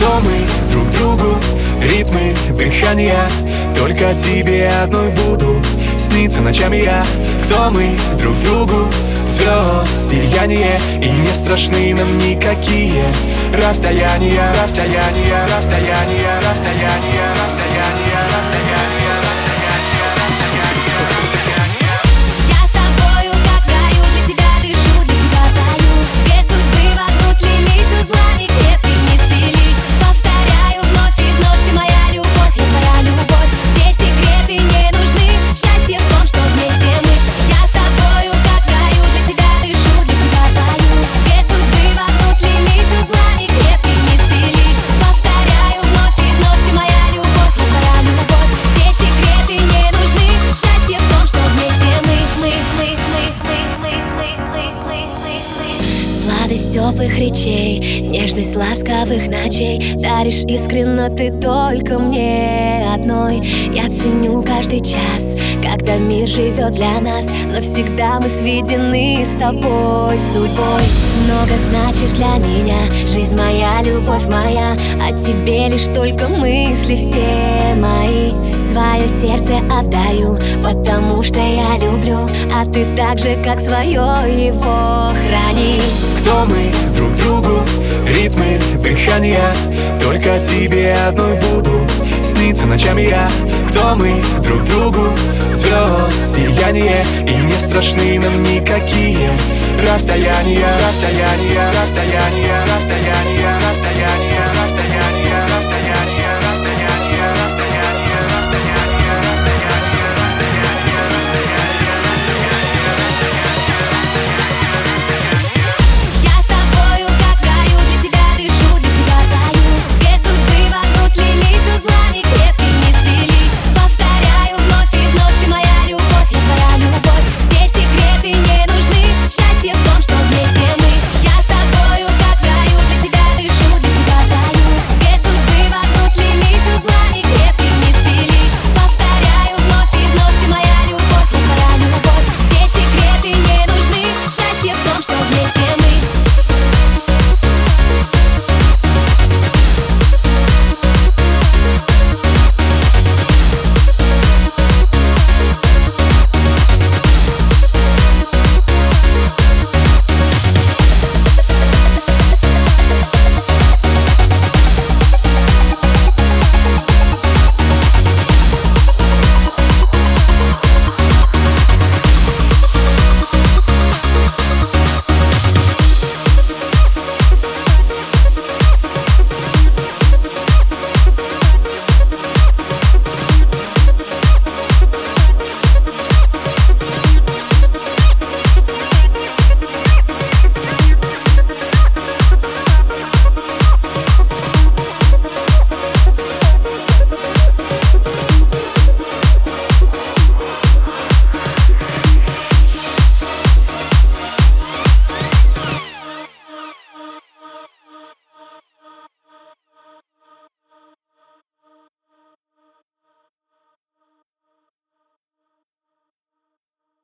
Кто мы друг другу, ритмы дыхания, только тебе одной буду сниться ночами я. Кто мы друг другу, звезд сияние, и не страшны нам никакие расстояния, расстояния, расстояния, расстояния, расстояния, расстояния, расстояния, расстояния, расстояния. Я с тобою, как в раю, для тебя дышу, для тебя пою. Две судьбы в одну слились, узлами крепкими сплелись. Повторяю вновь и вновь, ты моя любовь, я твоя любовь. Здесь секреты не нужны, счастье в том, что вместе мы. Я с тобою, как в раю, для тебя дышу, для тебя пою. Две судьбы в одну слились, узлами крепкими сплелись. Повторяю вновь и вновь, ты моя любовь, я твоя любовь. Здесь секреты не нужны, счастье в том, что вместе мы. Сладость теплых речей, нежность ласковых ночей даришь искренно ты только мне одной. Я ценю каждый час, когда мир живет для нас, но всегда мы сведены с тобой судьбой. Много значишь для меня, жизнь моя, любовь моя, о тебе лишь только мысли все мои. Свое сердце отдаю, потому что я люблю, а ты так же, как свое, его храни. Кто мы друг другу, ритмы дыхания, только тебе одной буду сниться ночами я. Кто мы друг другу, звезд сияние, и не страшны нам никакие расстояния, расстояния, расстояния, расстояния, расстояния.